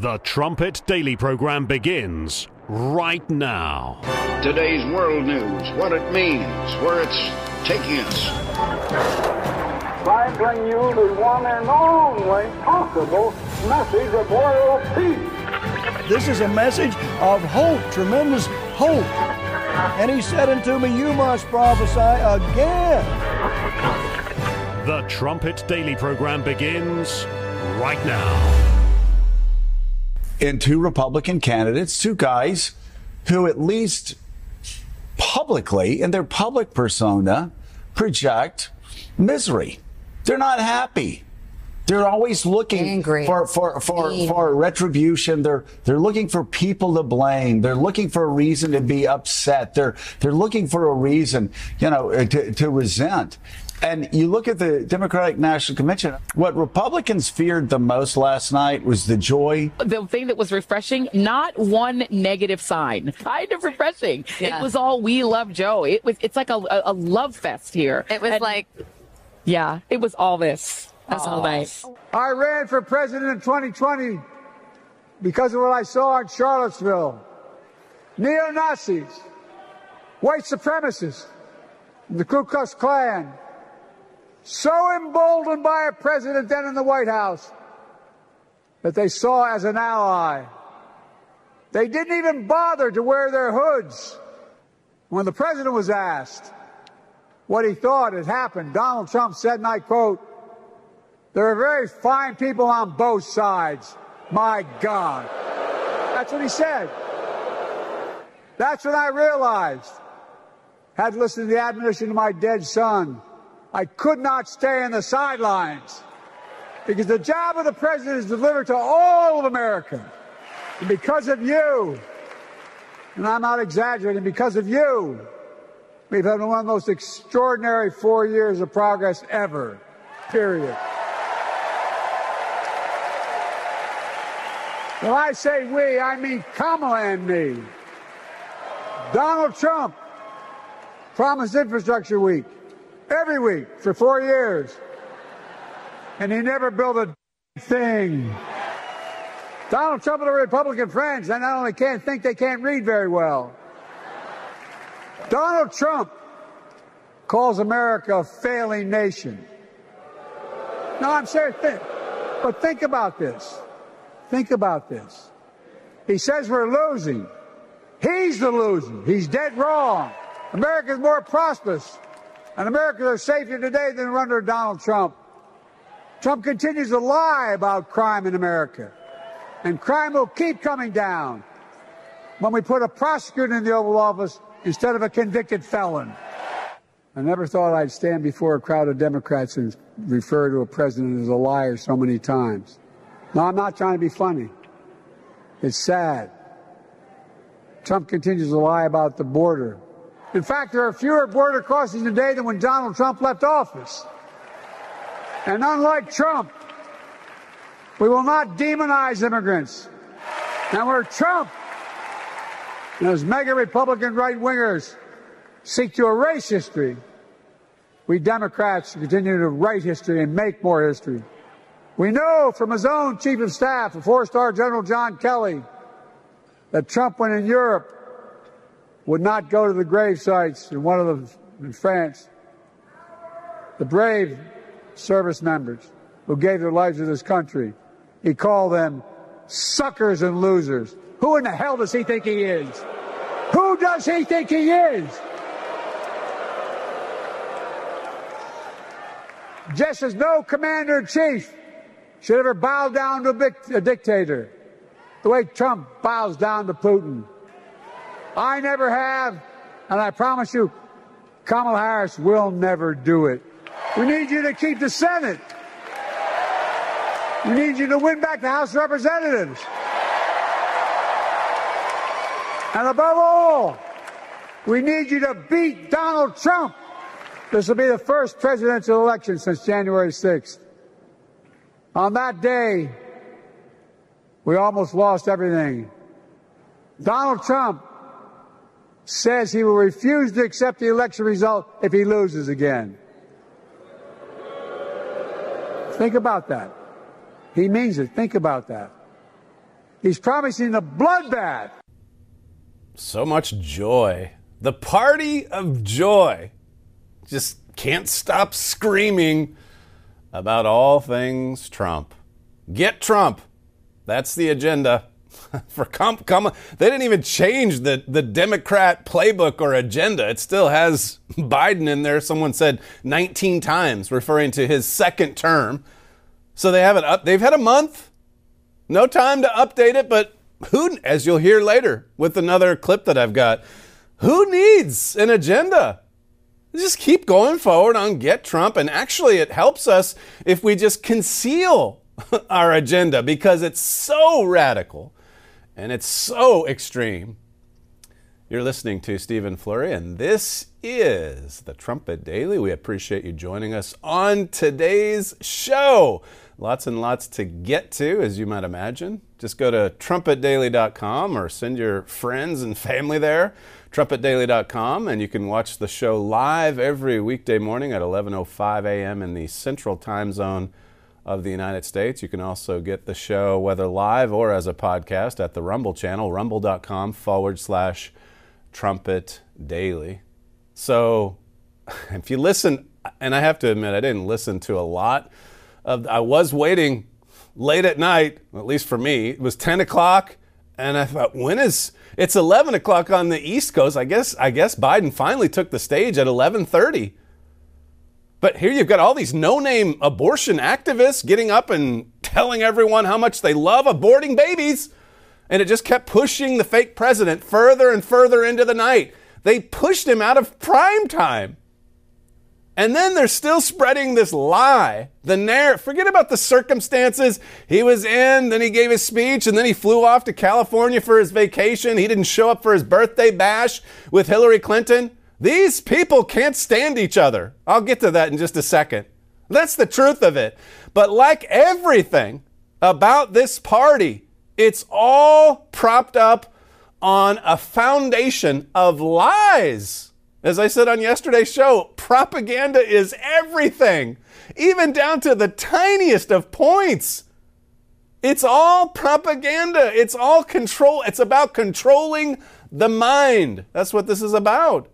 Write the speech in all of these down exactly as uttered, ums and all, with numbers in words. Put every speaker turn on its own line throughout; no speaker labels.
The Trumpet Daily program begins right now.
Today's world news, what it means, where it's taking us.
I bring you the one and only possible message of world peace.
This is a message of hope, tremendous hope. And he said unto me, you must prophesy again.
The Trumpet Daily program begins right now.
And two Republican candidates, two guys who at least publicly, in their public persona, project misery. They're not happy. They're always looking
Angry.
for for for, for retribution. They're they're looking for people to blame. They're looking for a reason to be upset. They're they're looking for a reason, you know, to, to resent. And you look at the Democratic National Convention, what Republicans feared the most last night was the joy.
The thing that was refreshing, not one negative sign. Kind of refreshing. Yeah. It was all "We love Joe." It was. It's like a, a love fest here.
It was and, like,
yeah, it was all this. That's all nice.
I ran for president in twenty twenty because of what I saw in Charlottesville. Neo-Nazis, white supremacists, the Ku Klux Klan. So emboldened by a president then in the White House that they saw as an ally. They didn't even bother to wear their hoods. When the president was asked what he thought had happened, Donald Trump said, and I quote, "There are very fine people on both sides. My God." That's what he said. That's when I realized, had to listen to the admonition of my dead son, I could not stay in the sidelines, because the job of the president is delivered to all of America. And because of you, and I'm not exaggerating, because of you, we've had one of the most extraordinary four years of progress ever, period. When I say we, I mean Kamala and me. Donald Trump promised infrastructure week. Every week for four years. And he never built a thing. Donald Trump and the Republican friends, they not only can't think, they can't read very well. Donald Trump calls America a failing nation. No, I'm serious. But think about this. Think about this. He says we're losing. He's the loser. He's dead wrong. America's more prosperous. And Americans are safer today than under Donald Trump. Trump continues to lie about crime in America. And crime will keep coming down when we put a prosecutor in the Oval Office instead of a convicted felon. I never thought I'd stand before a crowd of Democrats and refer to a president as a liar so many times. No, I'm not trying to be funny. It's sad. Trump continues to lie about the border. In fact, there are fewer border crossings today than when Donald Trump left office. And unlike Trump, we will not demonize immigrants. And where Trump and his mega Republican right-wingers seek to erase history, we Democrats continue to write history and make more history. We know from his own chief of staff, the four-star General John Kelly, that Trump, when in Europe, would not go to the grave sites in one of the, in France. The brave service members who gave their lives to this country, he called them suckers and losers. Who in the hell does he think he is? Who does he think he is? Just as no commander-in-chief should ever bow down to a, bic- a dictator, the way Trump bows down to Putin. I never have, and I promise you, Kamala Harris will never do it. We need you to keep the Senate. We need you to win back the House of Representatives. And above all, we need you to beat Donald Trump. This will be the first presidential election since January sixth. On that day, we almost lost everything. Donald Trump says he will refuse to accept the election result if he loses again. Think about that. He means it. Think about that. He's promising a bloodbath.
So much joy. The party of joy. Just can't stop screaming about all things Trump. Get Trump. That's the agenda. For come, come, they didn't even change the, the Democrat playbook or agenda. It still has Biden in there. Someone said nineteen times, referring to his second term. So they have it up. They've had a month. No time to update it, but who, as you'll hear later with another clip that I've got, who needs an agenda? Just keep going forward on Get Trump. And actually, it helps us if we just conceal our agenda because it's so radical and it's so extreme. You're listening to Stephen Flurry, and this is the Trumpet Daily. We appreciate you joining us on today's show. Lots and lots to get to, as you might imagine. Just go to trumpet daily dot com or send your friends and family there, trumpet daily dot com, and you can watch the show live every weekday morning at eleven oh five a.m. in the Central Time Zone of the United States. You can also get the show, whether live or as a podcast, at the Rumble channel, rumble.com forward slash Trumpet Daily. So if you listen, and I have to admit, I didn't listen to a lot of, I was waiting late at night, at least for me. It was ten o'clock, and I thought, when is, it's eleven o'clock on the East Coast. I guess, I guess Biden finally took the stage at eleven thirty. But here you've got all these no-name abortion activists getting up and telling everyone how much they love aborting babies. And it just kept pushing the fake president further and further into the night. They pushed him out of prime time. And then they're still spreading this lie. The narrative, forget about the circumstances. He was in, then he gave his speech, and then he flew off to California for his vacation. He didn't show up for his birthday bash with Hillary Clinton. These people can't stand each other. I'll get to that in just a second. That's the truth of it. But like everything about this party, it's all propped up on a foundation of lies. As I said on yesterday's show, propaganda is everything, even down to the tiniest of points. It's all propaganda. It's all control. It's about controlling the mind. That's what this is about.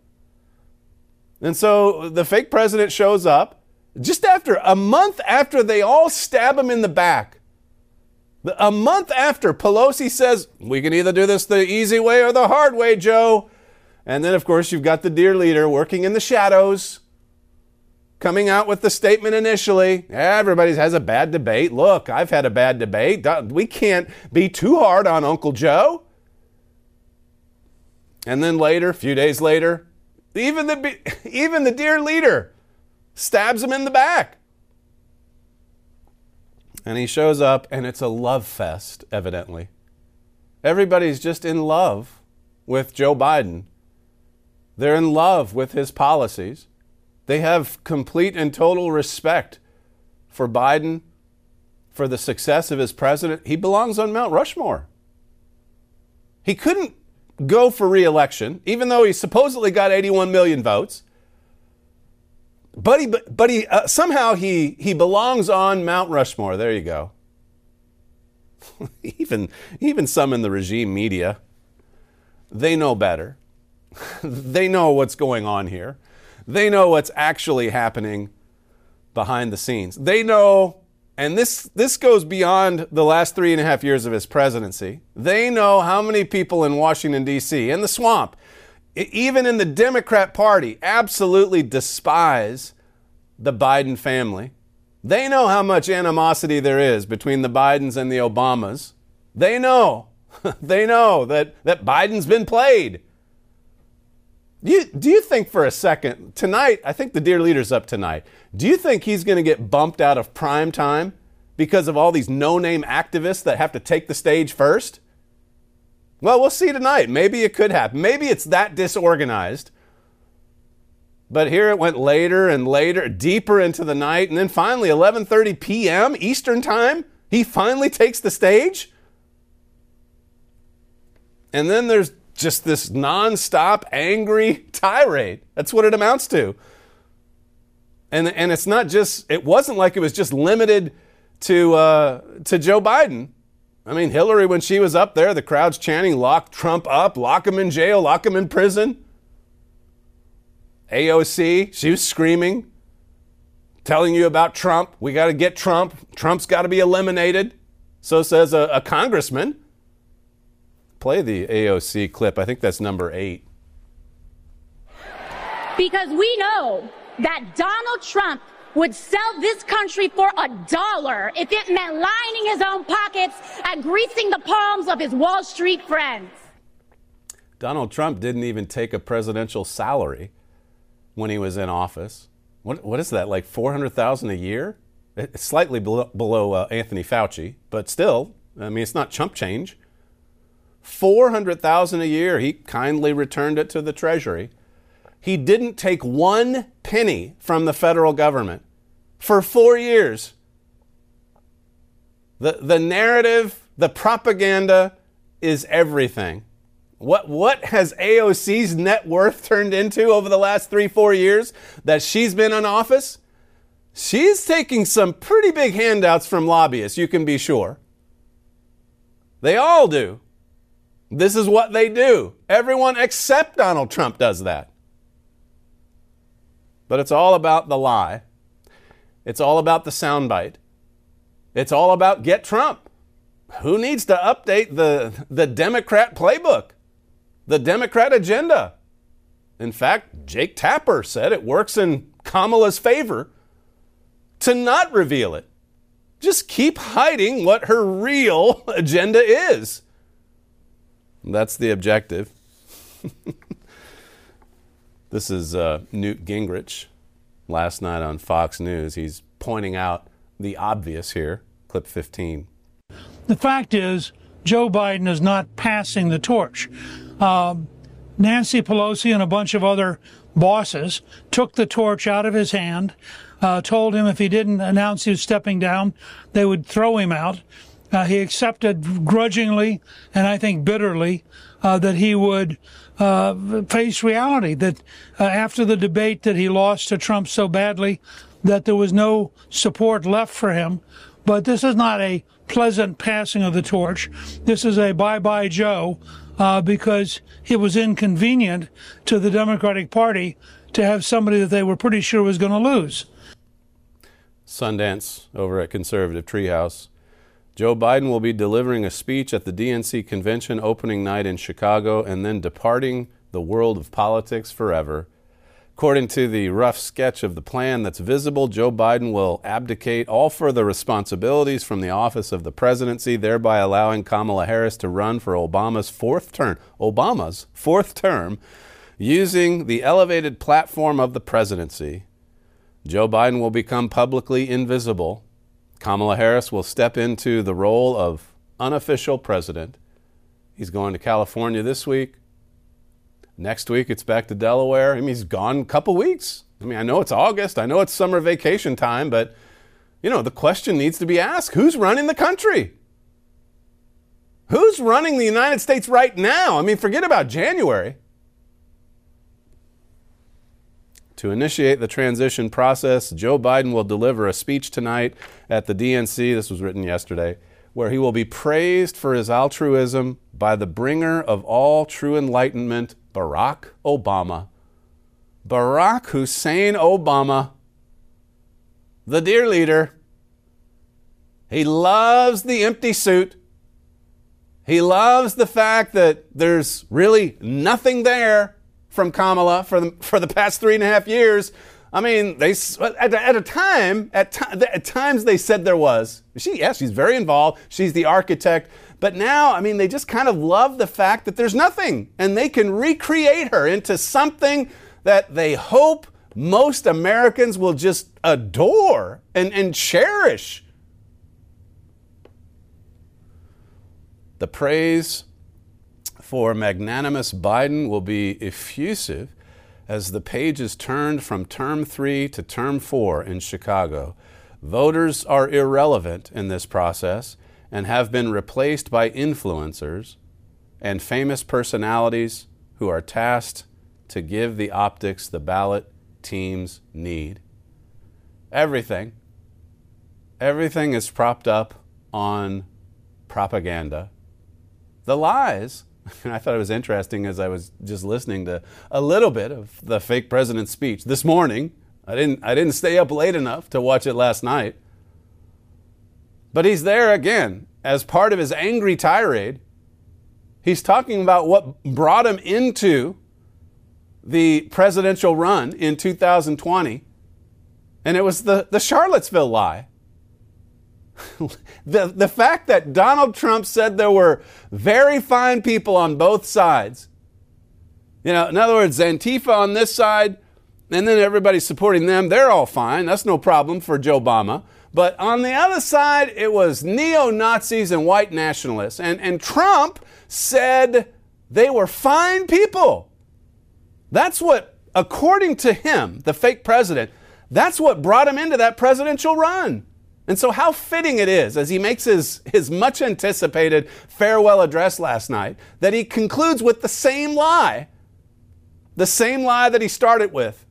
And so the fake president shows up just after, a month after they all stab him in the back. A month after Pelosi says, we can either do this the easy way or the hard way, Joe. And then, of course, you've got the dear leader working in the shadows, coming out with the statement initially. Everybody has a bad debate. Look, I've had a bad debate. We can't be too hard on Uncle Joe. And then later, a few days later, even the, even the dear leader stabs him in the back. And he shows up, and it's a love fest, evidently. Everybody's just in love with Joe Biden. They're in love with his policies. They have complete and total respect for Biden, for the success of his president. He belongs on Mount Rushmore. He couldn't go for re-election, even though he supposedly got eighty-one million votes. But he, but he uh, somehow he he belongs on Mount Rushmore. There you go. even even some in the regime media, they know better. They know what's going on here. They know what's actually happening behind the scenes. They know, and this this goes beyond the last three and a half years of his presidency. They know how many people in Washington, D C, in the swamp, even in the Democrat Party, absolutely despise the Biden family. They know how much animosity there is between the Bidens and the Obamas. They know. They know that, that Biden's been played. Do you, do you think for a second, tonight, I think the dear leader's up tonight, do you think he's going to get bumped out of prime time because of all these no-name activists that have to take the stage first? Well, we'll see tonight. Maybe it could happen. Maybe it's that disorganized. But here it went later and later, deeper into the night, and then finally, eleven thirty p.m. Eastern time, he finally takes the stage. And then there's just this nonstop angry tirade. That's what it amounts to. And, and it's not just, it wasn't like it was just limited to uh, to Joe Biden. I mean, Hillary, when she was up there, the crowd's chanting, lock Trump up, lock him in jail, lock him in prison. A O C, she was screaming, telling you about Trump. We got to get Trump. Trump's got to be eliminated. So says a, a congressman. Play the A O C clip. I think that's number eight.
Because we know that Donald Trump would sell this country for a dollar if it meant lining his own pockets and greasing the palms of his Wall Street friends.
Donald Trump didn't even take a presidential salary when he was in office. What what is that, like four hundred thousand dollars a year? It's slightly below, below uh, Anthony Fauci, but still, I mean, it's not chump change. four hundred thousand dollars a year. He kindly returned it to the Treasury. He didn't take one penny from the federal government for four years. The, the narrative, the propaganda is everything. What, what has A O C's net worth turned into over the last three, four years that she's been in office? She's taking some pretty big handouts from lobbyists, you can be sure. They all do. This is what they do. Everyone except Donald Trump does that. But it's all about the lie. It's all about the soundbite. It's all about get Trump. Who needs to update the, the Democrat playbook, the Democrat agenda? In fact, Jake Tapper said it works in Kamala's favor to not reveal it. Just keep hiding what her real agenda is. That's the objective. This is uh, Newt Gingrich last night on Fox News. He's pointing out the obvious here. Clip fifteen.
The fact is, Joe Biden is not passing the torch. Um, Nancy Pelosi and a bunch of other bosses took the torch out of his hand, uh, told him if he didn't announce he was stepping down, they would throw him out. Uh, he accepted grudgingly and I think bitterly uh, that he would uh, face reality, that uh, after the debate that he lost to Trump so badly that there was no support left for him. But this is not a pleasant passing of the torch. This is a bye-bye Joe uh, because it was inconvenient to the Democratic Party to have somebody that they were pretty sure was going to lose.
Sundance over at Conservative Treehouse. Joe Biden will be delivering a speech at the D N C convention opening night in Chicago and then departing the world of politics forever. According to the rough sketch of the plan that's visible, Joe Biden will abdicate all further responsibilities from the office of the presidency, thereby allowing Kamala Harris to run for Obama's fourth term, Obama's fourth term, using the elevated platform of the presidency. Joe Biden will become publicly invisible. Kamala Harris will step into the role of unofficial president. He's going to California this week. Next week, it's back to Delaware. I mean, he's gone a couple weeks. I mean, I know it's August. I know it's summer vacation time, but, you know, the question needs to be asked. Who's running the country? Who's running the United States right now? I mean, forget about January. To initiate the transition process, Joe Biden will deliver a speech tonight at the D N C, this was written yesterday, where he will be praised for his altruism by the bringer of all true enlightenment, Barack Obama. Barack Hussein Obama, the dear leader. He loves the empty suit. He loves the fact that there's really nothing there from Kamala for the, for the past three and a half years. I mean, they at, at a time, at, at times they said there was. She, yes, she's very involved. She's the architect. But now, I mean, they just kind of love the fact that there's nothing. And they can recreate her into something that they hope most Americans will just adore and, and cherish. The praise for magnanimous Biden will be effusive as the page is turned from term three to term four in Chicago. Voters are irrelevant in this process and have been replaced by influencers and famous personalities who are tasked to give the optics the ballot teams need. Everything, everything is propped up on propaganda, the lies. And I thought it was interesting as I was just listening to a little bit of the fake president's speech this morning. I didn't, I didn't stay up late enough to watch it last night. But he's there again as part of his angry tirade. He's talking about what brought him into the presidential run in two thousand twenty. And it was the, the Charlottesville lie. the, the fact that Donald Trump said there were very fine people on both sides. You know, in other words, Antifa on this side, and then everybody supporting them, they're all fine. That's no problem for Joe Obama. But on the other side, it was neo-Nazis and white nationalists. And, and Trump said they were fine people. That's what, according to him, the fake president, that's what brought him into that presidential run. And so how fitting it is, as he makes his, his much anticipated farewell address last night, that he concludes with the same lie, the same lie that he started with.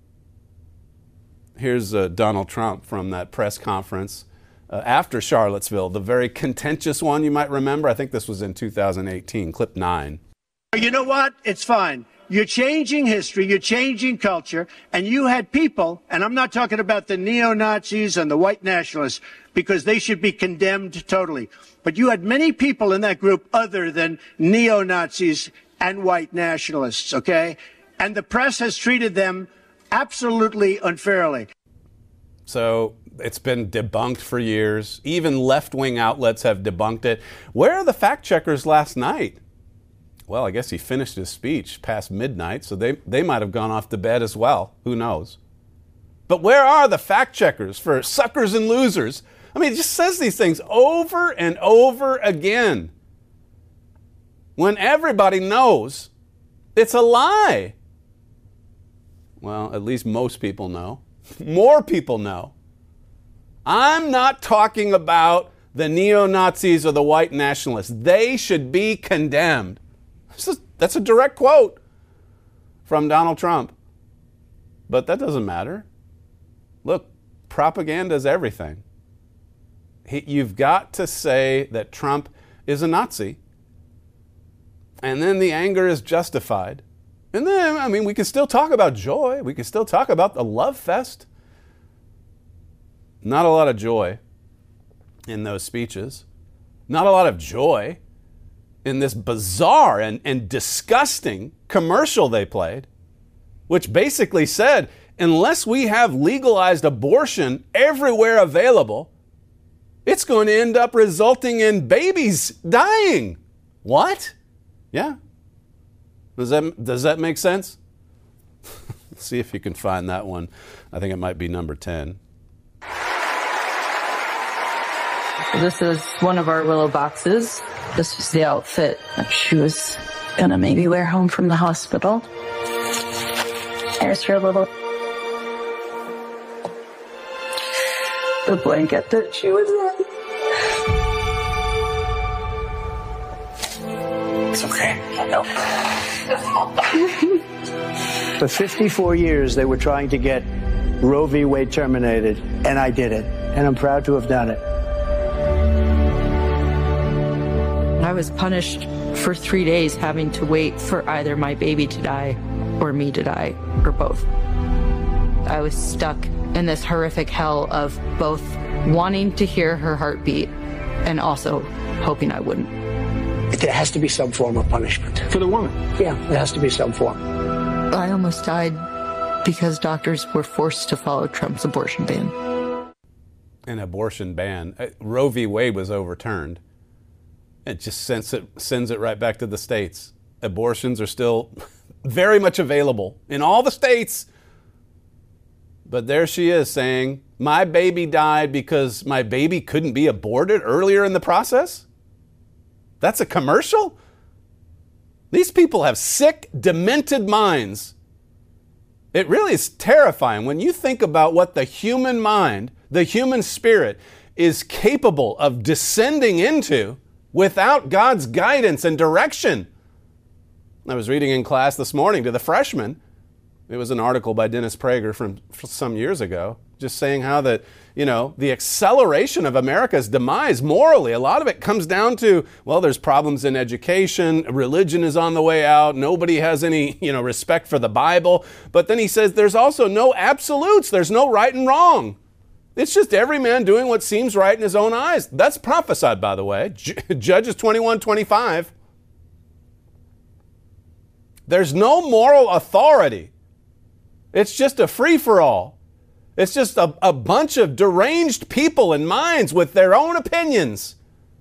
Here's uh, Donald Trump from that press conference uh, after Charlottesville, the very contentious one you might remember. I think this was in two thousand eighteen, clip nine.
You know what? It's fine. You're changing history, you're changing culture, and you had people, and I'm not talking about the neo-Nazis and the white nationalists, because they should be condemned totally. But you had many people in that group other than neo-Nazis and white nationalists, okay? And the press has treated them absolutely unfairly.
So it's been debunked for years. Even left-wing outlets have debunked it. Where are the fact checkers last night? Well, I guess he finished his speech past midnight, so they, they might have gone off to bed as well. Who knows? But where are the fact checkers for suckers and losers? I mean, it just says these things over and over again, when everybody knows it's a lie. Well, at least most people know. More people know. I'm not talking about the neo-Nazis or the white nationalists. They should be condemned. That's a direct quote from Donald Trump. But that doesn't matter. Look, propaganda is everything. He, you've got to say that Trump is a Nazi. And then the anger is justified. And then, I mean, we can still talk about joy. We can still talk about the love fest. Not a lot of joy in those speeches. Not a lot of joy in this bizarre and, and disgusting commercial they played, which basically said, unless we have legalized abortion everywhere available, it's going to end up resulting in babies dying. What? Yeah. Does that, does that make sense? Let's see if you can find that one. I think it might be number ten.
This is one of our Willow boxes. This was the outfit that she was gonna maybe wear home from the hospital. There's her little... the blanket that she was in.
It's okay. No. For fifty-four years, they were trying to get Roe v. Wade terminated, and I did it. And I'm proud to have done it.
I was punished for three days having to wait for either my baby to die or me to die, or both. I was stuck in this horrific hell of both wanting to hear her heartbeat and also hoping I wouldn't.
There has to be some form of punishment. For the woman? Yeah, there has to be some form.
I almost died because doctors were forced to follow Trump's abortion ban.
An abortion ban. Roe v. Wade was overturned. It just sends it, sends it right back to the states. Abortions are still very much available in all the states. But there she is saying, my baby died because my baby couldn't be aborted earlier in the process? That's a commercial? These people have sick, demented minds. It really is terrifying when you think about what the human mind, the human spirit, is capable of descending into without God's guidance and direction. I was reading in class this morning to the freshmen. It was an article by Dennis Prager from some years ago. just saying how that, you know, the acceleration of America's demise morally, a lot of it comes down to, well, there's problems in education, religion is on the way out, nobody has any, you know, respect for the Bible. But then he says there's also no absolutes, there's no right and wrong. It's just every man doing what seems right in his own eyes. That's prophesied, by the way. Judges twenty-one twenty-five. There's no moral authority. It's just a free-for-all. It's just a, a bunch of deranged people and minds with their own opinions.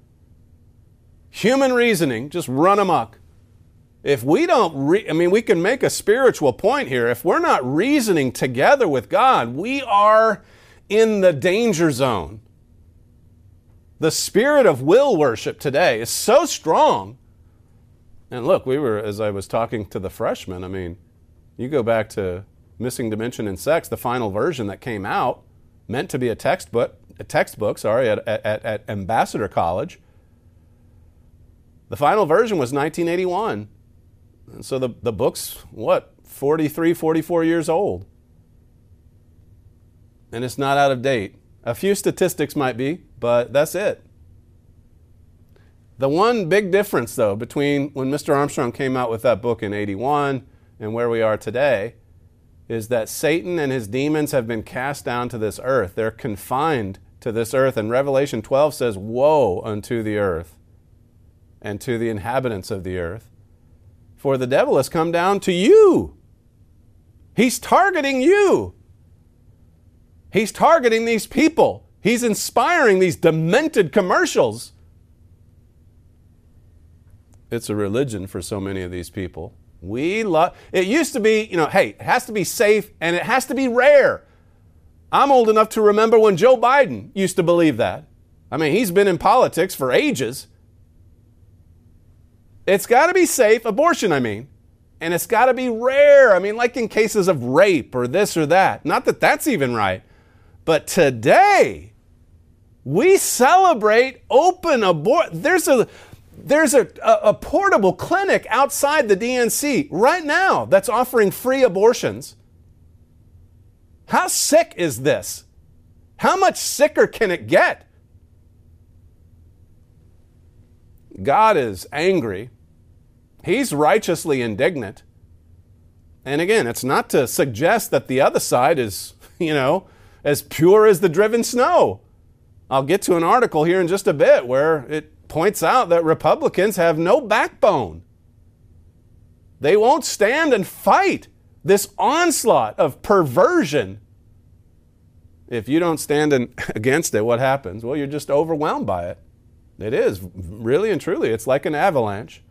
Human reasoning, just run amok. If we don't, re- I mean, we can make a spiritual point here. If we're not reasoning together with God, we are in the danger zone. The spirit of will worship today is so strong. And look, we were, as I was talking to the freshmen, I mean, you go back to Missing Dimension in Sex, the final version that came out, meant to be a textbook, a textbook, sorry, at, at, at Ambassador College. The final version was nineteen eighty-one. And so the, the book's, what, forty-three, forty-four years old. And it's not out of date. A few statistics might be, but that's it. The one big difference, though, between when Mister Armstrong came out with that book in eighty-one and where we are today is that Satan and his demons have been cast down to this earth. They're confined to this earth. And Revelation twelve says, woe unto the earth and to the inhabitants of the earth. For the devil has come down to you. He's targeting you. He's targeting these people. He's inspiring these demented commercials. It's a religion for so many of these people. We love, it used to be, you know, hey, it has to be safe and it has to be rare. I'm old enough to remember when Joe Biden used to believe that. I mean, he's been in politics for ages. It's got to be safe, abortion, I mean. And it's got to be rare. I mean, like in cases of rape or this or that. Not that that's even right. But today, we celebrate open abortion. There's a... There's a, a, a portable clinic outside the D N C right now that's offering free abortions. How sick is this? How much sicker can it get? God is angry. He's righteously indignant. And again, it's not to suggest that the other side is, you know, as pure as the driven snow. I'll get to an article here in just a bit where it points out that Republicans have no backbone. They won't stand and fight this onslaught of perversion. If you don't stand in, against it, what happens? Well, you're just overwhelmed by it. It is, really and truly. It's like an avalanche.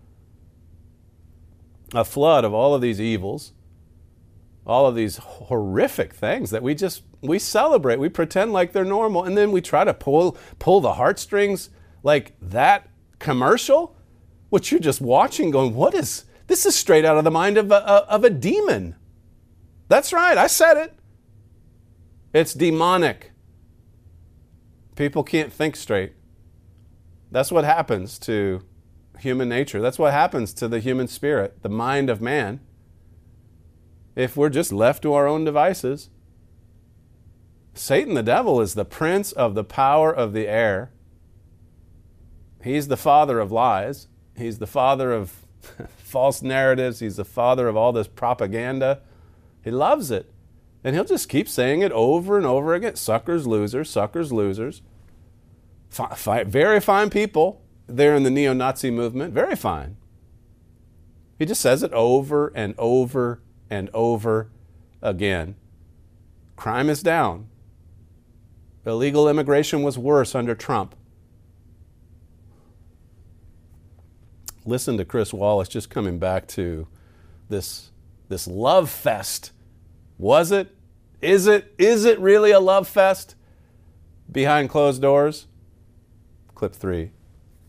A flood of all of these evils, all of these horrific things that we just, we celebrate. We pretend like they're normal, and then we try to pull, pull the heartstrings. Like that commercial, which you're just watching going, what is, this is straight out of the mind of a, of a demon. That's right, I said it. It's demonic. People can't think straight. That's what happens to human nature. That's what happens to the human spirit, the mind of man, if we're just left to our own devices. Satan, the devil, is the prince of the power of the air. He's the father of lies. He's the father of false narratives. He's the father of all this propaganda. He loves it. And he'll just keep saying it over and over again. Suckers, losers, suckers, losers. Fi- fi- very fine people there in the neo-Nazi movement. Very fine. He just says it over and over and over again. Crime is down. Illegal immigration was worse under Trump. Listen to Chris Wallace just coming back to this, this love fest. Was it? Is it? Is it really a love fest behind closed doors? Clip three.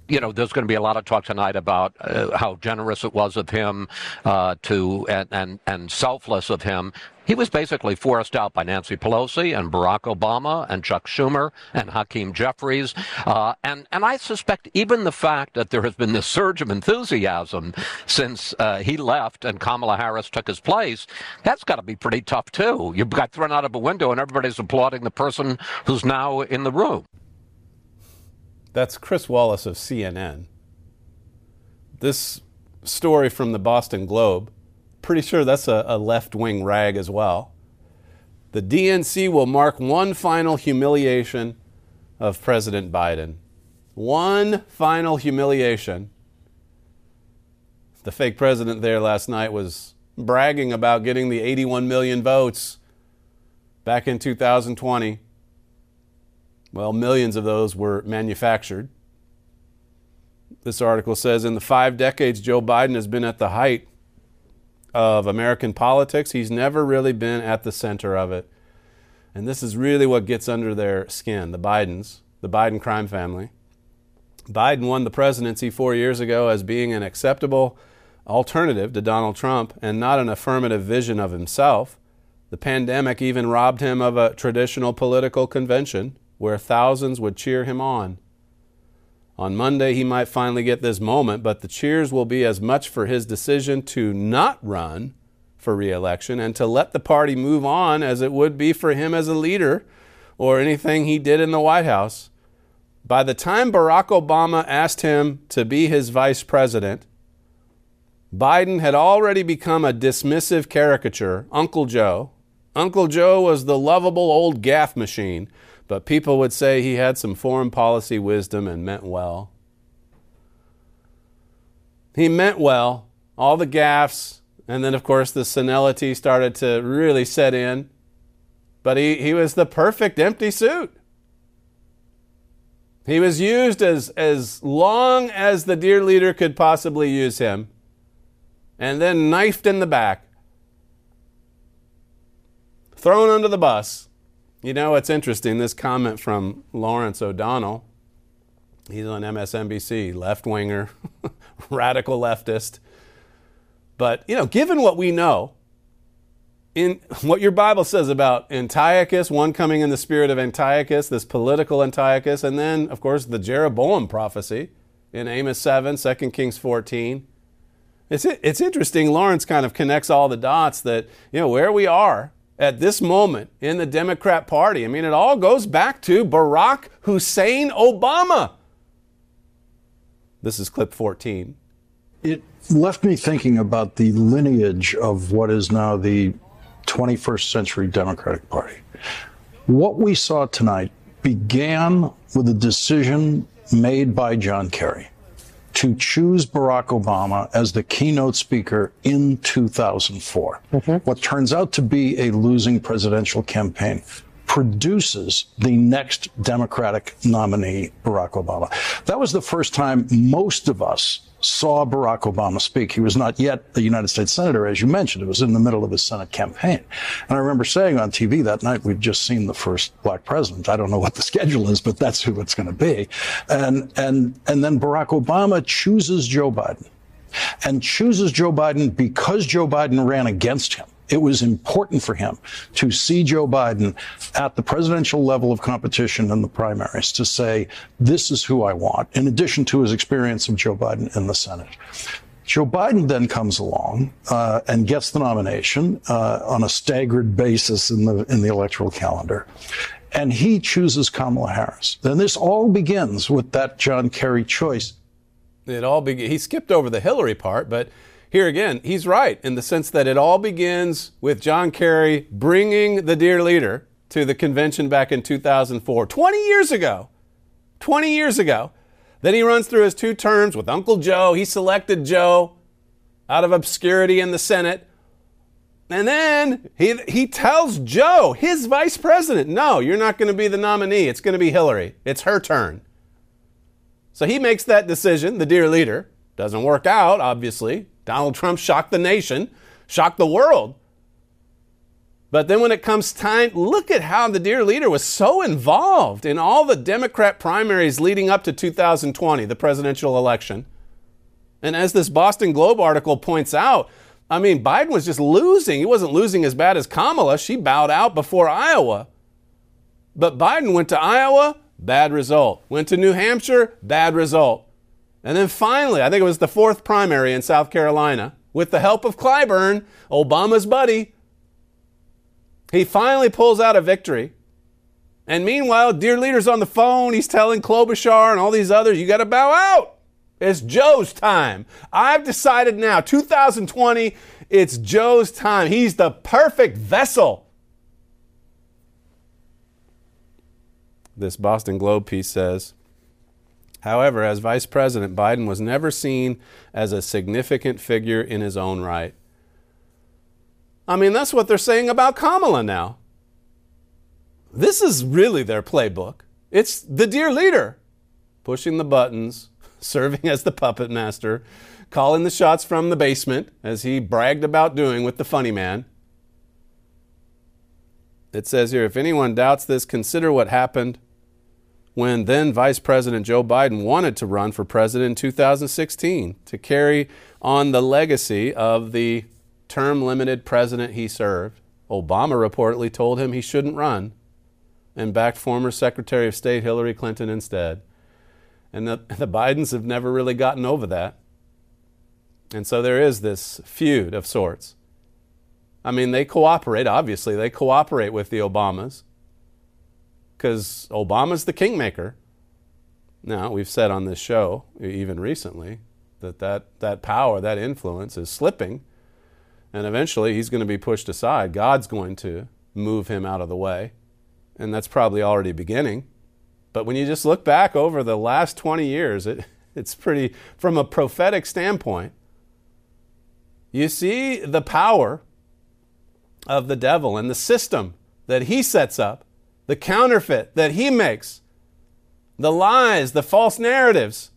you know, there's going to be a lot of talk tonight about uh, how generous it was of him uh, to and, and and selfless of him. He was basically forced out by Nancy Pelosi and Barack Obama and Chuck Schumer and Hakeem Jeffries. Uh, and, and I suspect even the fact that there has been this surge of enthusiasm since uh, he left and Kamala Harris took his place, that's got to be pretty tough, too. You got thrown out of a window and everybody's applauding the person who's now in the room.
That's Chris Wallace of C N N. This story from the Boston Globe, pretty sure that's a, a left-wing rag as well. The D N C will mark one final humiliation of President Biden. One final humiliation. The fake president there last night was bragging about getting the eighty-one million votes back in two thousand twenty. Well, millions of those were manufactured. This article says in the five decades Joe Biden has been at the height of American politics, he's never really been at the center of it. And this is really what gets under their skin, the Bidens, the Biden crime family. Biden won the presidency four years ago as being an acceptable alternative to Donald Trump and not an affirmative vision of himself. The pandemic even robbed him of a traditional political convention where thousands would cheer him on. On Monday, he might finally get this moment, but the cheers will be as much for his decision to not run for re-election and to let the party move on as it would be for him as a leader or anything he did in the White House. By the time Barack Obama asked him to be his vice president, Biden had already become a dismissive caricature, Uncle Joe. Uncle Joe was the lovable old gaffe machine, but people would say he had some foreign policy wisdom and meant well. He meant well, all the gaffes, and then, of course, the senility started to really set in. But he, he was the perfect empty suit. He was used as, as long as the dear leader could possibly use him, and then knifed in the back, thrown under the bus. You know, it's interesting, this comment from Lawrence O'Donnell. He's on M S N B C, left-winger, radical leftist. But, you know, given what we know, in what your Bible says about Antiochus, one coming in the spirit of Antiochus, this political Antiochus, and then, of course, the Jeroboam prophecy in Amos seven, Second Kings fourteen. It's, it's interesting, Lawrence kind of connects all the dots that, you know, where we are at this moment in the Democrat Party. I mean, it all goes back to Barack Hussein Obama. This is clip fourteen.
It left me thinking about the lineage of what is now the twenty-first century Democratic Party. What we saw tonight began with a decision made by John Kerry to choose Barack Obama as the keynote speaker in two thousand four. Mm-hmm. What turns out to be a losing presidential campaign produces the next Democratic nominee, Barack Obama. That was the first time most of us saw Barack Obama speak. He was not yet a United States Senator, as you mentioned. It was in the middle of his Senate campaign. And I remember saying on T V that night, we'd just seen the first black president. I don't know what the schedule is, but that's who it's going to be. And, and, and then Barack Obama chooses Joe Biden, and chooses Joe Biden because Joe Biden ran against him. It was important for him to see Joe Biden at the presidential level of competition in the primaries to say, this is who I want, in addition to his experience of Joe Biden in the Senate. Joe Biden then comes along uh, and gets the nomination uh, on a staggered basis in the in the electoral calendar. And he chooses Kamala Harris. Then this all begins with that John Kerry choice.
It all be- he skipped over the Hillary part, but here again, he's right in the sense that it all begins with John Kerry bringing the dear leader to the convention back in two thousand four, twenty years ago, twenty years ago. Then he runs through his two terms with Uncle Joe. He selected Joe out of obscurity in the Senate. And then he, he tells Joe, his vice president, no, you're not going to be the nominee. It's going to be Hillary. It's her turn. So he makes that decision, the dear leader. Doesn't work out, obviously. Donald Trump shocked the nation, shocked the world. But then when it comes time, look at how the dear leader was so involved in all the Democrat primaries leading up to two thousand twenty, the presidential election. And as this Boston Globe article points out, I mean, Biden was just losing. He wasn't losing as bad as Kamala. She bowed out before Iowa. But Biden went to Iowa, bad result. Went to New Hampshire, bad result. And then finally, I think it was the fourth primary in South Carolina, with the help of Clyburn, Obama's buddy, he finally pulls out a victory. And meanwhile, dear leader's on the phone. He's telling Klobuchar and all these others, you got to bow out. It's Joe's time. I've decided now, two thousand twenty, it's Joe's time. He's the perfect vessel. This Boston Globe piece says, however, as vice president, Biden was never seen as a significant figure in his own right. I mean, that's what they're saying about Kamala now. This is really their playbook. It's the dear leader pushing the buttons, serving as the puppet master, calling the shots from the basement, as he bragged about doing with the funny man. It says here, if anyone doubts this, consider what happened when then Vice President Joe Biden wanted to run for president in two thousand sixteen to carry on the legacy of the term-limited president he served. Obama reportedly told him he shouldn't run and backed former Secretary of State Hillary Clinton instead. And the, the Bidens have never really gotten over that. And so there is this feud of sorts. I mean, they cooperate, obviously. They cooperate with the Obamas because Obama's the kingmaker. Now, we've said on this show, even recently, that that, that power, that influence is slipping. And eventually he's going to be pushed aside. God's going to move him out of the way. And that's probably already beginning. But when you just look back over the last twenty years, it, it's pretty, from a prophetic standpoint, you see the power of the devil and the system that he sets up, the counterfeit that he makes, the lies, the false narratives.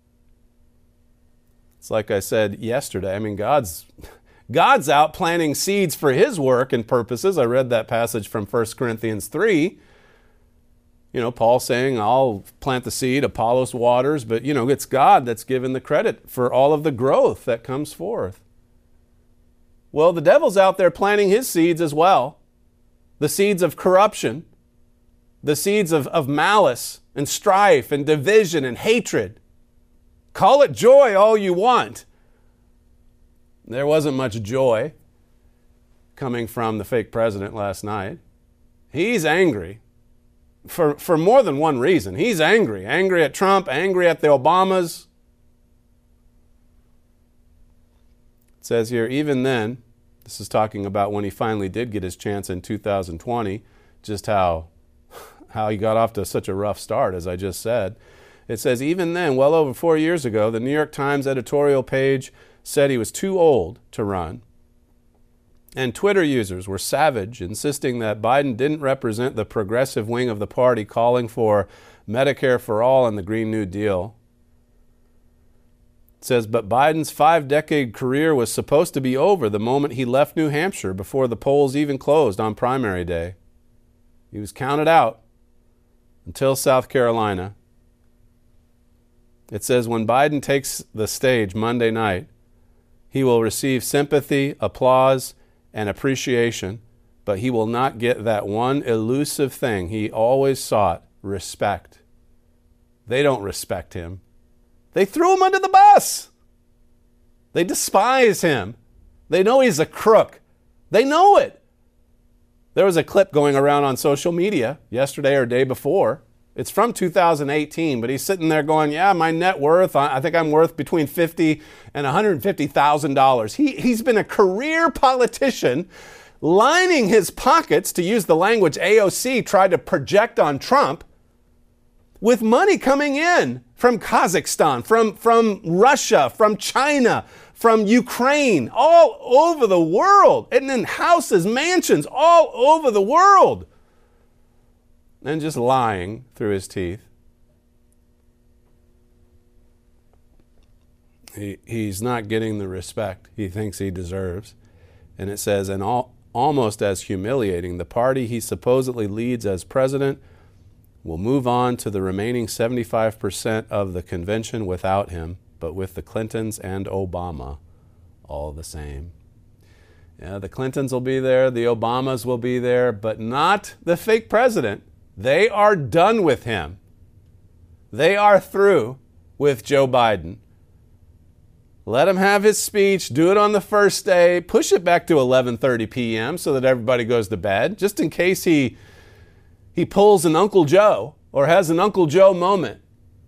It's like I said yesterday. I mean, God's... God's out planting seeds for his work and purposes. I read that passage from First Corinthians three. You know, Paul saying, I'll plant the seed, Apollos waters, but, you know, it's God that's given the credit for all of the growth that comes forth. Well, the devil's out there planting his seeds as well. The seeds of corruption, the seeds of, of malice and strife and division and hatred. Call it joy all you want. There wasn't much joy coming from the fake president last night. He's angry for, for more than one reason. He's angry. Angry at Trump, angry at the Obamas. It says here, even then, this is talking about when he finally did get his chance in two thousand twenty, just how, how he got off to such a rough start, as I just said. It says, even then, well over four years ago, the New York Times editorial page said he was too old to run. And Twitter users were savage, insisting that Biden didn't represent the progressive wing of the party calling for Medicare for all and the Green New Deal. It says, but Biden's five-decade career was supposed to be over the moment he left New Hampshire before the polls even closed on primary day. He was counted out until South Carolina. It says, when Biden takes the stage Monday night, he will receive sympathy, applause, and appreciation, but he will not get that one elusive thing he always sought, respect. They don't respect him. They threw him under the bus. They despise him. They know he's a crook. They know it. There was a clip going around on social media yesterday or day before. It's from two thousand eighteen, but he's sitting there going, yeah, my net worth, I think I'm worth between fifty thousand dollars and one hundred fifty thousand dollars. He, he's been a career politician lining his pockets, to use the language A O C tried to project on Trump, with money coming in from Kazakhstan, from, from Russia, from China, from Ukraine, all over the world, and in houses, mansions, all over the world. And just lying through his teeth. He, he's not getting the respect he thinks he deserves. And it says, and all, almost as humiliating. The party he supposedly leads as president will move on to the remaining seventy-five percent of the convention without him, but with the Clintons and Obama all the same. Yeah, the Clintons will be there, the Obamas will be there, but not the fake president. They are done with him. They are through with Joe Biden. Let him have his speech, do it on the first day, push it back to eleven thirty p.m. so that everybody goes to bed, just in case he he pulls an Uncle Joe or has an Uncle Joe moment.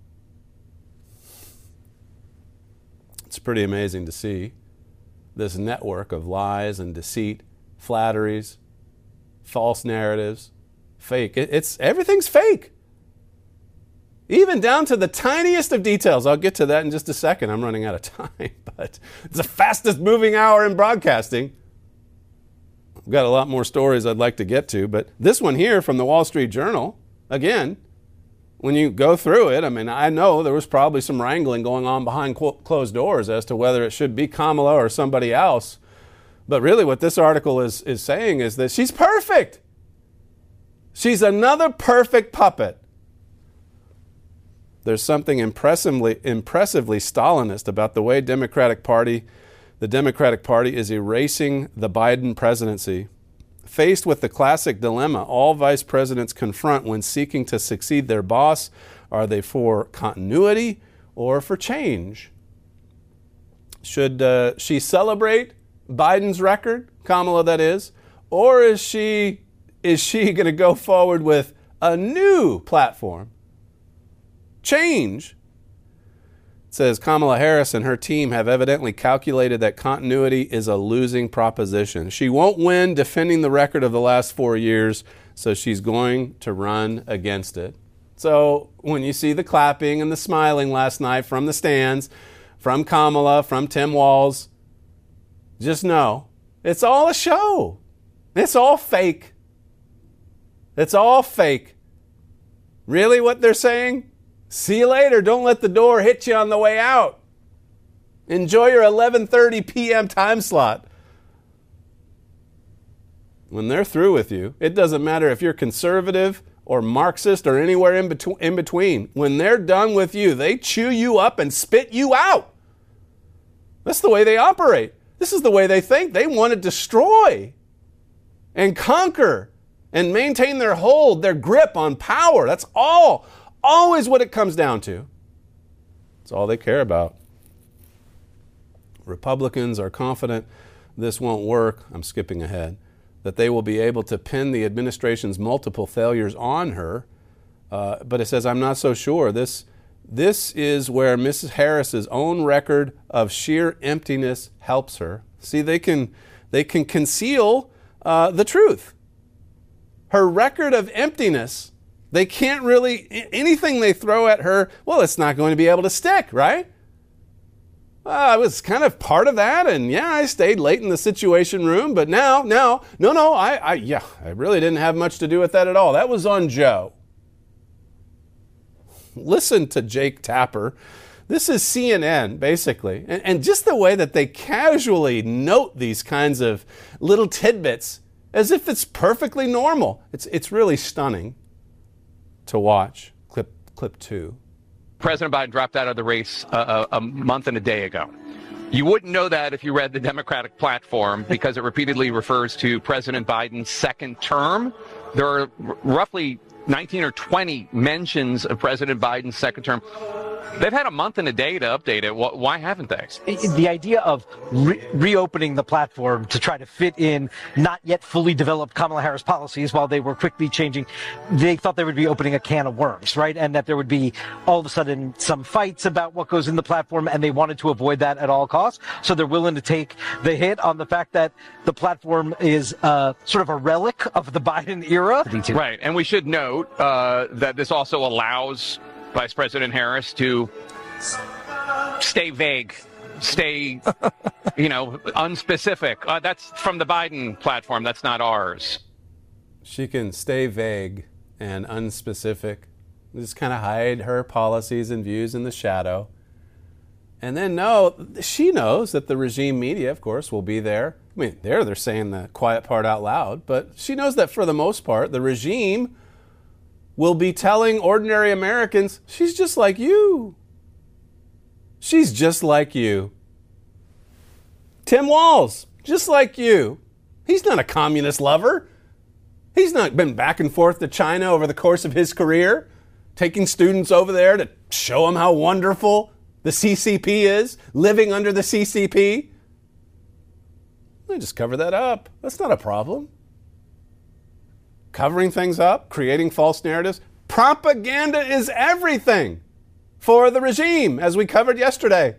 It's pretty amazing to see this network of lies and deceit, flatteries, false narratives, fake. It, it's everything's fake. Even down to the tiniest of details. I'll get to that in just a second. I'm running out of time, but it's the fastest moving hour in broadcasting. I've got a lot more stories I'd like to get to, but this one here from the Wall Street Journal, again, when you go through it, I mean, I know there was probably some wrangling going on behind closed doors as to whether it should be Kamala or somebody else. But really what this article is, is saying is that she's perfect. She's another perfect puppet. There's something impressively, impressively Stalinist about the way Democratic Party, the Democratic Party is erasing the Biden presidency. Faced with the classic dilemma all vice presidents confront when seeking to succeed their boss, are they for continuity or for change? Should uh, she celebrate Biden's record, Kamala that is, or is she is she going to go forward with a new platform? Change. It says Kamala Harris and her team have evidently calculated that continuity is a losing proposition. She won't win defending the record of the last four years, so she's going to run against it. So when you see the clapping and the smiling last night from the stands, from Kamala, from Tim Walz, just know it's all a show. It's all fake. It's all fake. Really what they're saying? See you later. Don't let the door hit you on the way out. Enjoy your eleven thirty p.m. time slot. When they're through with you, it doesn't matter if you're conservative or Marxist or anywhere in, betw- in between. When they're done with you, they chew you up and spit you out. That's the way they operate. This is the way they think. They want to destroy and conquer and maintain their hold, their grip on power. That's all. Always what it comes down to. It's all they care about. Republicans are confident this won't work. I'm skipping ahead. That they will be able to pin the administration's multiple failures on her. Uh, but it says, I'm not so sure. This, this is where Missus Harris's own record of sheer emptiness helps her. See, they can, they can conceal uh, the truth. Her record of emptiness, they can't really, anything they throw at her, well, it's not going to be able to stick, right? Uh, I was kind of part of that, and yeah, I stayed late in the Situation Room, but now, now, no, no, I, I, yeah, I really didn't have much to do with that at all. That was on Joe. Listen to Jake Tapper. This is C N N, basically, and, and just the way that they casually note these kinds of little tidbits as if it's perfectly normal. It's, it's really stunning to watch. Clip clip two.
President Biden dropped out of the race uh, a, a month and a day ago. You wouldn't know that if you read the Democratic platform because it repeatedly refers to President Biden's second term. There are r- roughly nineteen or twenty mentions of President Biden's second term. They've had a month and a day to update it. Why haven't they?
The idea of re- reopening the platform to try to fit in not yet fully developed Kamala Harris policies while they were quickly changing, they thought they would be opening a can of worms, right? And that there would be all of a sudden some fights about what goes in the platform, and they wanted to avoid that at all costs. So they're willing to take the hit on the fact that the platform is uh, sort of a relic of the Biden era.
Right. And we should note uh, that this also allows Vice President Harris to stay vague, stay, you know, unspecific. Uh, that's from the Biden platform. That's not ours.
She can stay vague and unspecific, just kind of hide her policies and views in the shadow. And then know, she knows that the regime media, of course, will be there. I mean, there they're saying the quiet part out loud, but she knows that for the most part, the regime will be telling ordinary Americans, she's just like you. She's just like you. Tim Walz, just like you. He's not a communist lover. He's not been back and forth to China over the course of his career, taking students over there to show them how wonderful the C C P is, living under the C C P. They just cover that up. That's not a problem. Covering things up, creating false narratives. Propaganda is everything for the regime, as we covered yesterday.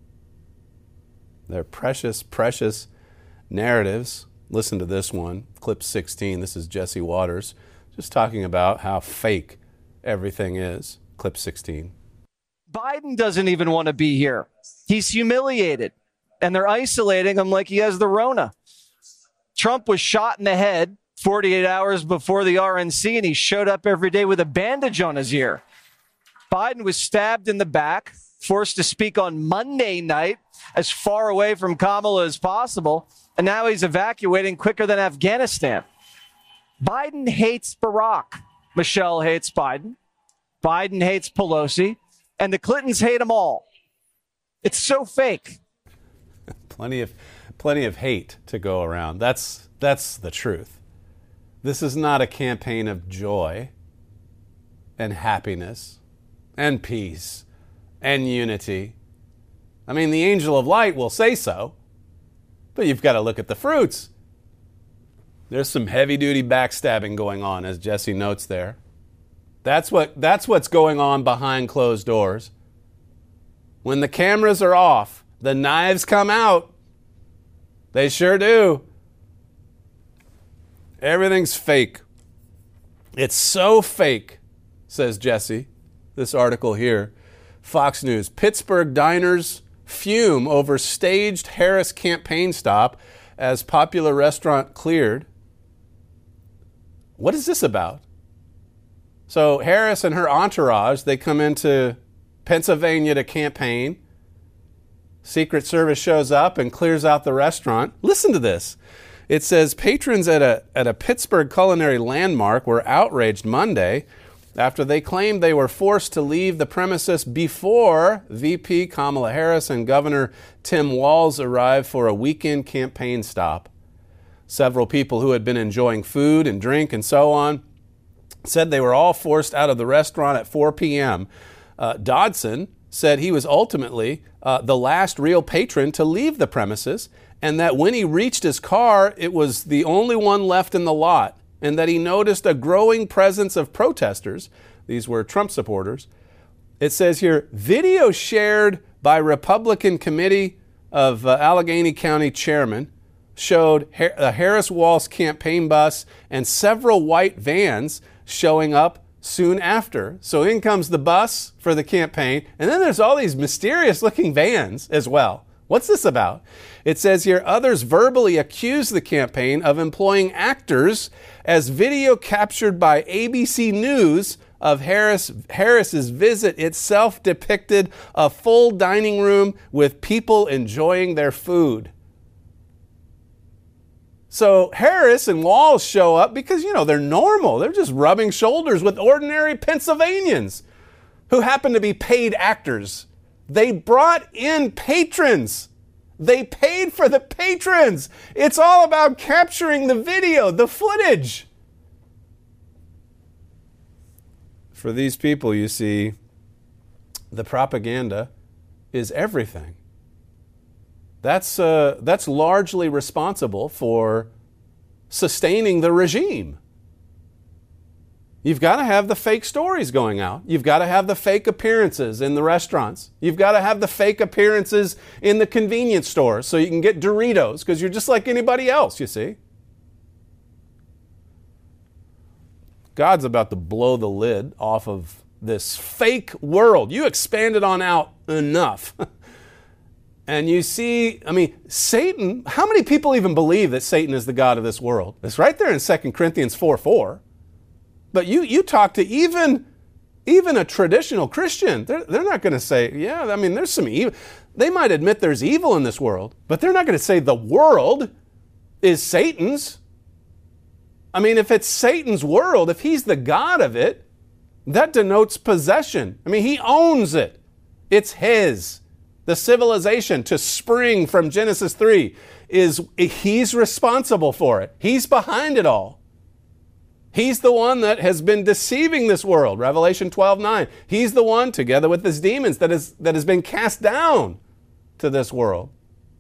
They're precious, precious narratives. Listen to this one, clip sixteen. This is Jesse Waters, just talking about how fake everything is. Clip sixteen.
Biden doesn't even want to be here. He's humiliated, and they're isolating him like he has the Rona. Trump was shot in the head forty-eight hours before the R N C, and he showed up every day with a bandage on his ear. Biden was stabbed in the back, forced to speak on Monday night as far away from Kamala as possible, and now he's evacuating quicker than Afghanistan. Biden hates Barack. Michelle hates Biden. Biden hates Pelosi. And the Clintons hate them all. It's so fake.
Plenty of, plenty of hate to go around. That's, that's the truth. This is not a campaign of joy and happiness and peace and unity. I mean, the angel of light will say so, but you've got to look at the fruits. There's some heavy-duty backstabbing going on, as Jesse notes there. That's what, that's what's going on behind closed doors. When the cameras are off, the knives come out. They sure do. Everything's fake. It's so fake, says Jesse. This article here. Fox News. Pittsburgh diners fume over staged Harris campaign stop as popular restaurant cleared. What is this about? So Harris and her entourage, they come into Pennsylvania to campaign. Secret Service shows up and clears out the restaurant. Listen to this. It says patrons at a, at a Pittsburgh culinary landmark were outraged Monday after they claimed they were forced to leave the premises before V P Kamala Harris and Governor Tim Walz arrived for a weekend campaign stop. Several people who had been enjoying food and drink and so on said they were all forced out of the restaurant at four p.m. Uh, Dodson said he was ultimately uh, the last real patron to leave the premises, and that when he reached his car, it was the only one left in the lot, and that he noticed a growing presence of protesters. These were Trump supporters. It says here, video shared by Republican Committee of uh, Allegheny County Chairman showed a Harris-Walz campaign bus and several white vans showing up soon after. So in comes the bus for the campaign, and then there's all these mysterious-looking vans as well. What's this about? It says here, others verbally accused the campaign of employing actors as video captured by A B C News of Harris Harris's visit itself depicted a full dining room with people enjoying their food. So Harris and Walz show up because, you know, they're normal. They're just rubbing shoulders with ordinary Pennsylvanians who happen to be paid actors. They brought in patrons. They paid for the patrons. It's all about capturing the video, the footage. For these people, you see, the propaganda is everything. That's, uh, that's largely responsible for sustaining the regime. You've got to have the fake stories going out. You've got to have the fake appearances in the restaurants. You've got to have the fake appearances in the convenience stores so you can get Doritos because you're just like anybody else, you see. God's about to blow the lid off of this fake world. You expanded on out enough. And you see, I mean, Satan, how many people even believe that Satan is the God of this world? It's right there in Second Corinthians four four. But you, you talk to even, even a traditional Christian, they're, they're not going to say, yeah, I mean, there's some evil. They might admit there's evil in this world, but they're not going to say the world is Satan's. I mean, if it's Satan's world, if he's the God of it, that denotes possession. I mean, he owns it. It's his. The civilization to spring from Genesis three is he's responsible for it. He's behind it all. He's the one that has been deceiving this world. Revelation twelve nine. He's the one, together with his demons, that is that has been cast down to this world.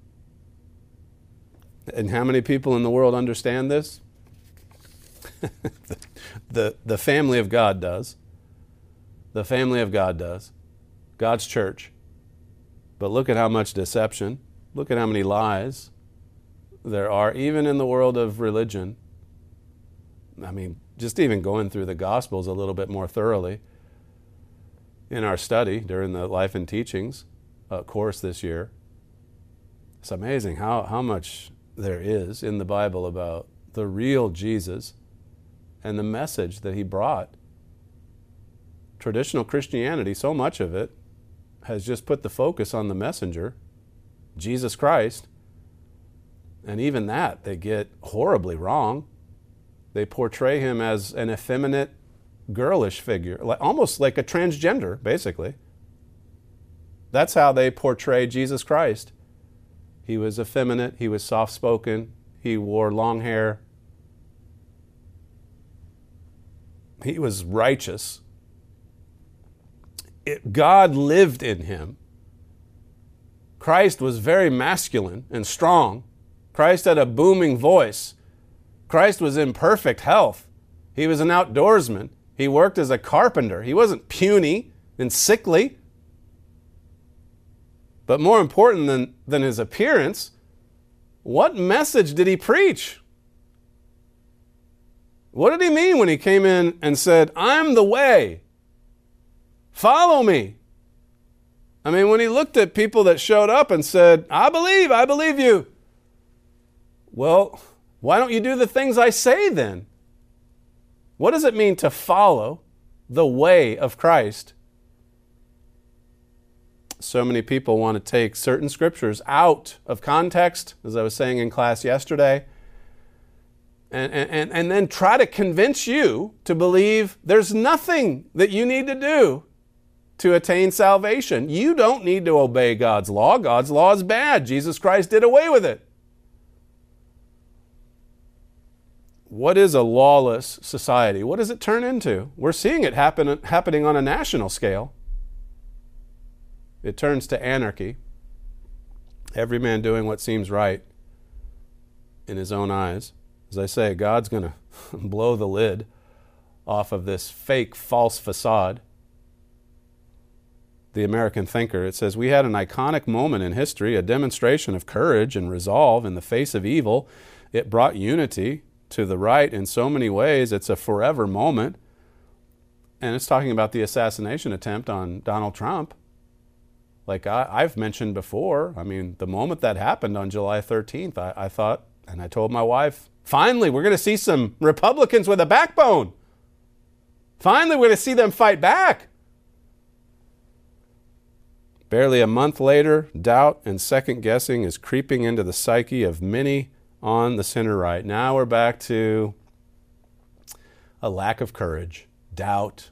And how many people in the world understand this? the, the, the family of God does. The family of God does. God's church. But look at how much deception. Look at how many lies there are, even in the world of religion. I mean, just even going through the Gospels a little bit more thoroughly in our study during the Life and Teachings uh, course this year. It's amazing how, how much there is in the Bible about the real Jesus and the message that he brought. Traditional Christianity, so much of it, has just put the focus on the messenger, Jesus Christ, and even that they get horribly wrong. They portray him as an effeminate, girlish figure, almost like a transgender, basically. That's how they portray Jesus Christ. He was effeminate, he was soft-spoken, he wore long hair. He was righteous. It, God lived in him. Christ was very masculine and strong. Christ had a booming voice. Christ was in perfect health. He was an outdoorsman. He worked as a carpenter. He wasn't puny and sickly. But more important than, than his appearance, what message did he preach? What did he mean when he came in and said, I'm the way, follow me? I mean, when he looked at people that showed up and said, I believe, I believe you. Well, why don't you do the things I say then? What does it mean to follow the way of Christ? So many people want to take certain scriptures out of context, as I was saying in class yesterday, and, and, and then try to convince you to believe there's nothing that you need to do to attain salvation. You don't need to obey God's law. God's law is bad. Jesus Christ did away with it. What is a lawless society? What does it turn into? We're seeing it happen, happening on a national scale. It turns to anarchy. Every man doing what seems right in his own eyes. As I say, God's going to blow the lid off of this fake, false facade. The American Thinker, it says, we had an iconic moment in history, a demonstration of courage and resolve in the face of evil. It brought unity to the right in so many ways. It's a forever moment. And it's talking about the assassination attempt on Donald Trump. Like I, I've mentioned before, I mean, the moment that happened on July thirteenth, I, I thought, and I told my wife, finally, we're going to see some Republicans with a backbone. Finally, we're going to see them fight back. Barely a month later, doubt and second guessing is creeping into the psyche of many on the center right. Now we're back to a lack of courage, doubt,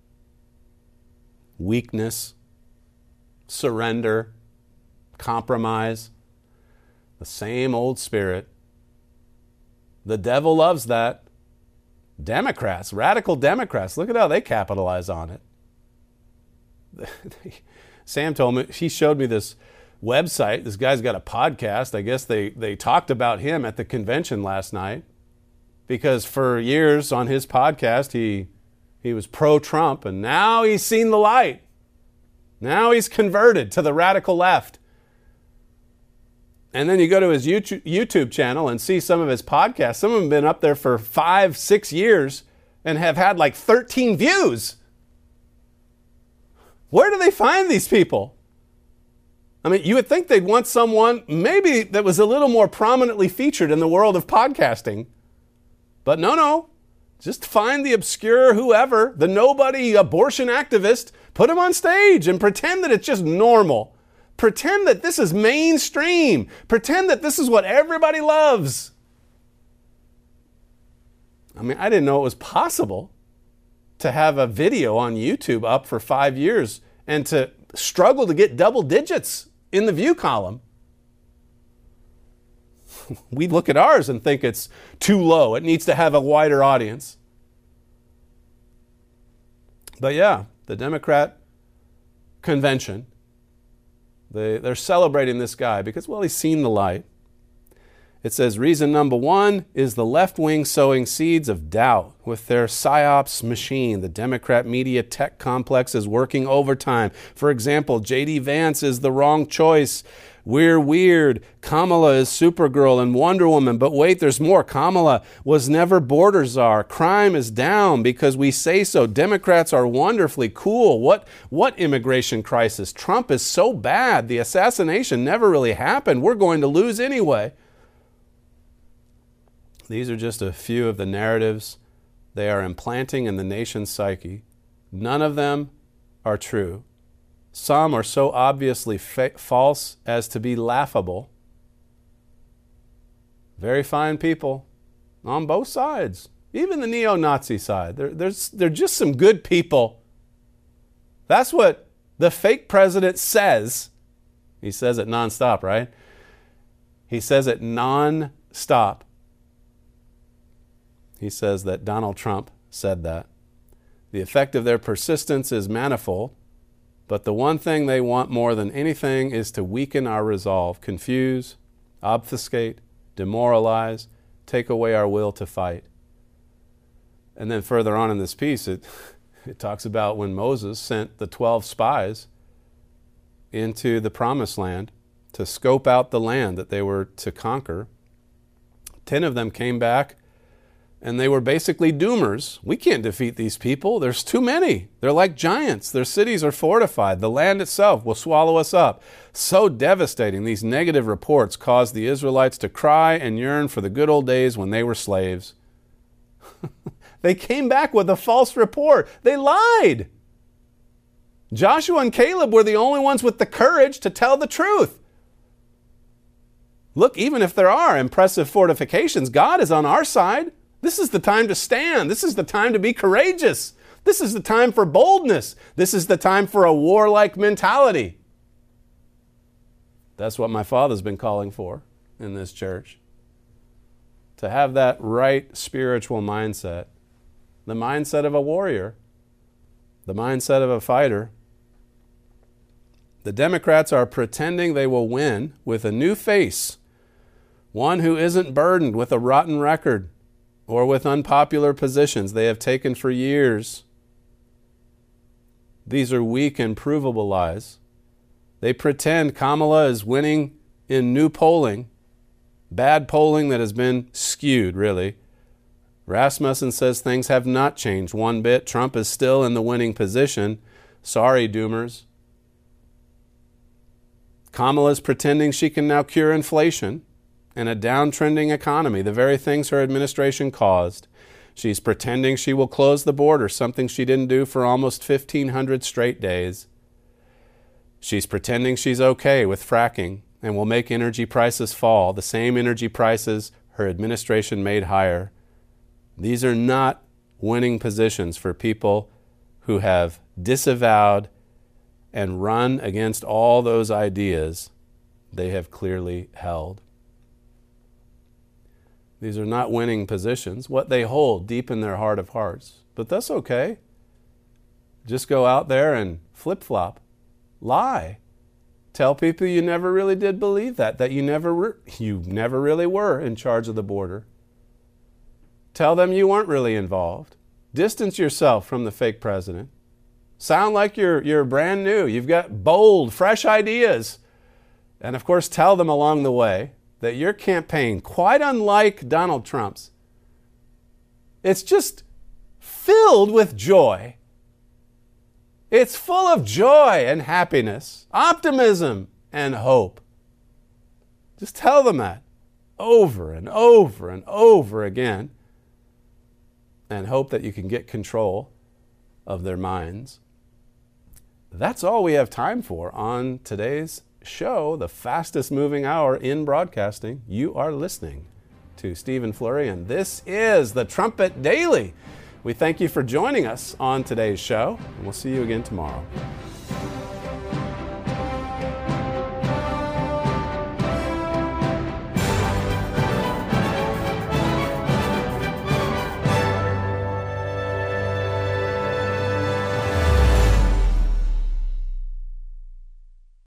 weakness, surrender, compromise, the same old spirit. The devil loves that. Democrats, radical Democrats, look at how they capitalize on it. Sam told me, he showed me this website. This guy's got a podcast. I guess they, they talked about him at the convention last night because for years on his podcast, he, he was pro-Trump, and now he's seen the light. Now he's converted to the radical left. And then you go to his YouTube channel and see some of his podcasts. Some of them have been up there for five, six years and have had like thirteen views. Where do they find these people? I mean, you would think they'd want someone maybe that was a little more prominently featured in the world of podcasting. But no, no. Just find the obscure whoever, the nobody abortion activist, put him on stage and pretend that it's just normal. Pretend that this is mainstream. Pretend that this is what everybody loves. I mean, I didn't know it was possible to have a video on YouTube up for five years and to struggle to get double digits in the view column. We look at ours and think it's too low. It needs to have a wider audience. But yeah, the Democrat convention, they, they're celebrating this guy because, well, he's seen the light. It says reason number one is the left wing sowing seeds of doubt with their psyops machine. The Democrat media tech complex is working overtime. For example, J D Vance is the wrong choice. We're weird. Kamala is Supergirl and Wonder Woman. But wait, there's more. Kamala was never border czar. Crime is down because we say so. Democrats are wonderfully cool. What, what immigration crisis? Trump is so bad. The assassination never really happened. We're going to lose anyway. These are just a few of the narratives they are implanting in the nation's psyche. None of them are true. Some are so obviously fa- false as to be laughable. Very fine people on both sides, even the neo-Nazi side. They're, there's, they're just some good people. That's what the fake president says. He says it nonstop, right? He says it nonstop. He says that Donald Trump said that. The effect of their persistence is manifold, but the one thing they want more than anything is to weaken our resolve, confuse, obfuscate, demoralize, take away our will to fight. And then further on in this piece, it, it talks about when Moses sent the twelve spies into the promised land to scope out the land that they were to conquer. Ten of them came back, and they were basically doomers. We can't defeat these people. There's too many. They're like giants. Their cities are fortified. The land itself will swallow us up. So devastating. These negative reports caused the Israelites to cry and yearn for the good old days when they were slaves. They came back with a false report. They lied. Joshua and Caleb were the only ones with the courage to tell the truth. Look, even if there are impressive fortifications, God is on our side. This is the time to stand. This is the time to be courageous. This is the time for boldness. This is the time for a warlike mentality. That's what my father's been calling for in this church. To have that right spiritual mindset. The mindset of a warrior. The mindset of a fighter. The Democrats are pretending they will win with a new face. One who isn't burdened with a rotten record or with unpopular positions they have taken for years. These are weak and provable lies. They pretend Kamala is winning in new polling, bad polling that has been skewed, really. Rasmussen says things have not changed one bit. Trump is still in the winning position. Sorry, doomers. Kamala is pretending she can now cure inflation and a downtrending economy, the very things her administration caused. She's pretending she will close the border, something she didn't do for almost fifteen hundred straight days. She's pretending she's okay with fracking and will make energy prices fall, the same energy prices her administration made higher. These are not winning positions for people who have disavowed and run against all those ideas they have clearly held. These are not winning positions, what they hold deep in their heart of hearts. But that's okay. Just go out there and flip-flop, lie. Tell people you never really did believe that, that you never, re- you never really were in charge of the border. Tell them you weren't really involved. Distance yourself from the fake president. Sound like you're, you're brand new. You've got bold, fresh ideas. And of course, tell them along the way that your campaign, quite unlike Donald Trump's, it's just filled with joy. It's full of joy and happiness, optimism and hope. Just tell them that over and over and over again, and hope that you can get control of their minds. That's all we have time for on today's show, the fastest moving hour in broadcasting. You are listening to Stephen Florian. This is the Trumpet Daily. We thank you for joining us on today's show, and we'll see you again tomorrow.